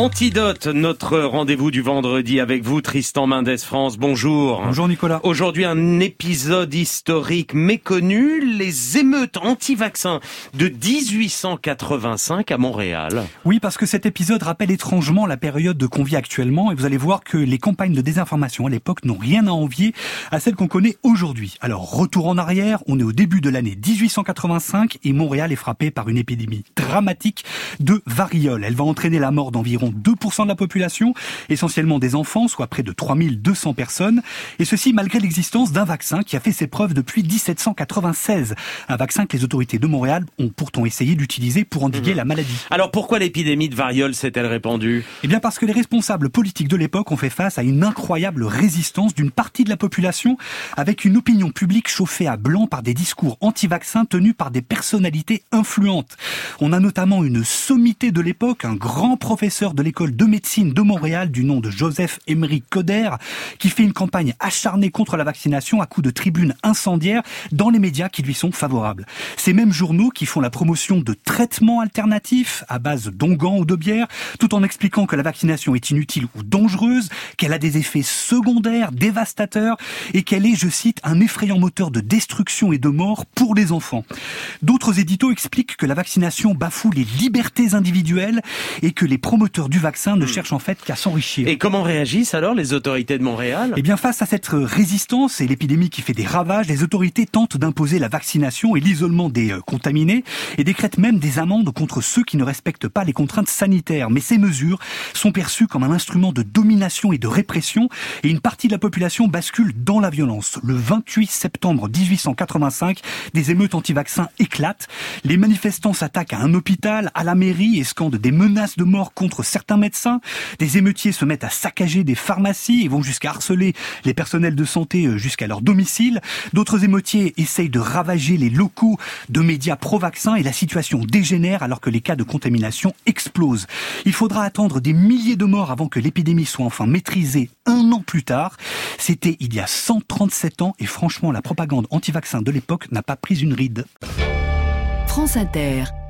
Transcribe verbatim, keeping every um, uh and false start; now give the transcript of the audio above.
Antidote, notre rendez-vous du vendredi avec vous, Tristan Mendès France. Bonjour. Bonjour Nicolas. Aujourd'hui, un épisode historique méconnu, les émeutes anti-vaccins de dix-huit cent quatre-vingt-cinq à Montréal. Oui, parce que cet épisode rappelle étrangement la période qu'on vit actuellement et vous allez voir que les campagnes de désinformation à l'époque n'ont rien à envier à celles qu'on connaît aujourd'hui. Alors, retour en arrière, on est au début de l'année dix-huit cent quatre-vingt-cinq et Montréal est frappé par une épidémie dramatique de variole. Elle va entraîner la mort d'environ deux pour cent de la population, essentiellement des enfants, soit près de trois mille deux cents personnes. Et ceci malgré l'existence d'un vaccin qui a fait ses preuves depuis dix-sept cent quatre-vingt-seize. Un vaccin que les autorités de Montréal ont pourtant essayé d'utiliser pour endiguer mmh. la maladie. Alors pourquoi l'épidémie de variole s'est-elle répandue ? Eh bien parce que les responsables politiques de l'époque ont fait face à une incroyable résistance d'une partie de la population, avec une opinion publique chauffée à blanc par des discours anti-vaccins tenus par des personnalités influentes. On a notamment une sommité de l'époque, un grand professeur de l'école de médecine de Montréal du nom de Joseph Emery Coder, qui fait une campagne acharnée contre la vaccination à coups de tribunes incendiaires dans les médias qui lui sont favorables. Ces mêmes journaux qui font la promotion de traitements alternatifs à base d'onguents ou de bière, tout en expliquant que la vaccination est inutile ou dangereuse, qu'elle a des effets secondaires dévastateurs et qu'elle est, je cite, un effrayant moteur de destruction et de mort pour les enfants. D'autres éditos expliquent que la vaccination bafoue les libertés individuelles et que les promoteurs du vaccin ne cherchent en fait qu'à s'enrichir. Et comment réagissent alors les autorités de Montréal ? Eh bien, face à cette résistance et l'épidémie qui fait des ravages, les autorités tentent d'imposer la vaccination et l'isolement des contaminés et décrètent même des amendes contre ceux qui ne respectent pas les contraintes sanitaires. Mais ces mesures sont perçues comme un instrument de domination et de répression et une partie de la population bascule dans la violence. Le vingt-huit septembre dix-huit cent quatre-vingt-cinq, des émeutes anti-vaccins éclatent. Les manifestants s'attaquent à un hôpital, à la mairie et scandent des menaces de mort contre certains médecins. Des émeutiers se mettent à saccager des pharmacies et vont jusqu'à harceler les personnels de santé jusqu'à leur domicile. D'autres émeutiers essayent de ravager les locaux de médias pro-vaccins et la situation dégénère alors que les cas de contamination explosent. Il faudra attendre des milliers de morts avant que l'épidémie soit enfin maîtrisée un an plus tard. C'était il y a cent trente-sept ans et franchement la propagande anti-vaccin de l'époque n'a pas pris une ride. France Inter.